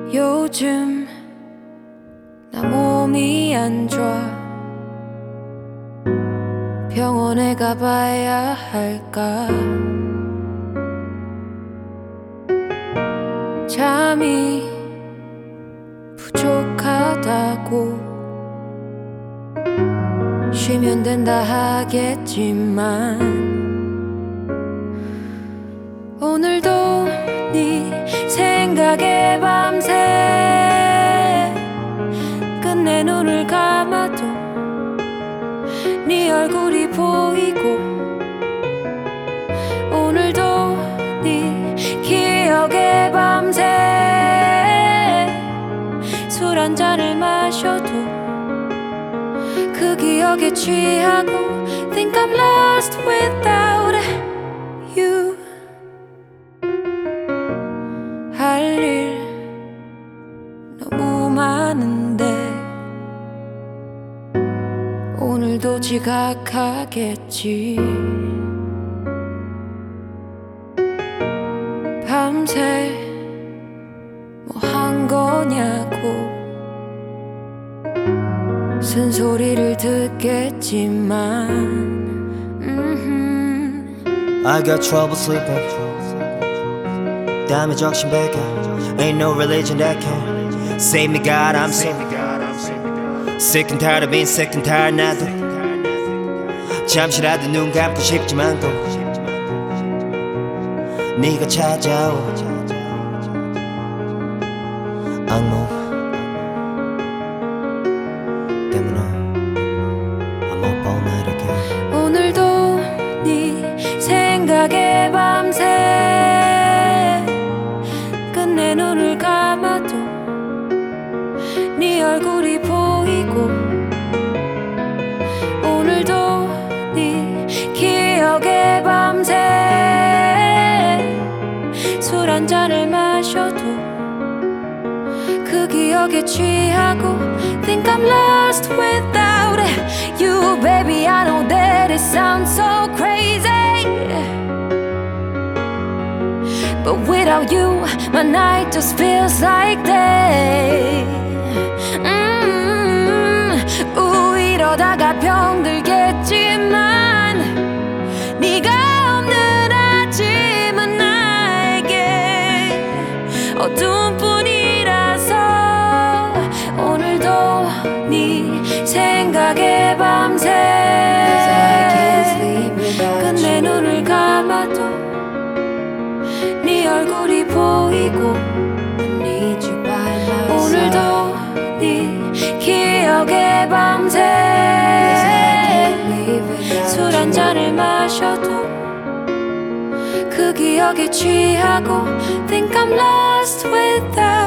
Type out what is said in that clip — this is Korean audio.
요즘 나 몸이 안 좋아. 병원에 가봐야 할까. 잠이 부족하다고 쉬면 된다 하겠지만 오늘도 네 생각에 밤새 끝내 눈을 감아도 네 얼굴이 보이고 오늘도 네 기억에 밤새 술 한 잔을 마셔도 그 기억에 취하고 Think I'm lost without you. 할 일 너무 많은데 오늘도 지각하겠지. 밤새 뭐 한 거냐고 쓴소리를 듣겠지만 I got trouble sleeping 땀에 적신백해 Ain't no religion that can save me God I'm sick Sick and tired of being sick and tired 나도 잠시라도 눈 감고 싶지만 또 네가 찾아오 악몽 때문에 I'm up all night again 오늘도 네 생각에 밤새 끝내 눈을 감아도 네 얼굴이 보이고 오늘도 네 기억에 밤새 술 한 잔을 마셔도 그 기억에 취하고 Think I'm lost without you, baby. I know that it sounds so crazy, but without you, my night just feels like day. 이러다가 병들겠지만 네가 없는 아침은 나에게 어두운 뿐이라서 오늘도 네 생각에 밤새 끝내 눈을 감아도 네 얼굴이 보이고 오늘도 네 기억에 밤새 술 한 잔을 마셔도 그 기억에 취하고 Think I'm lost without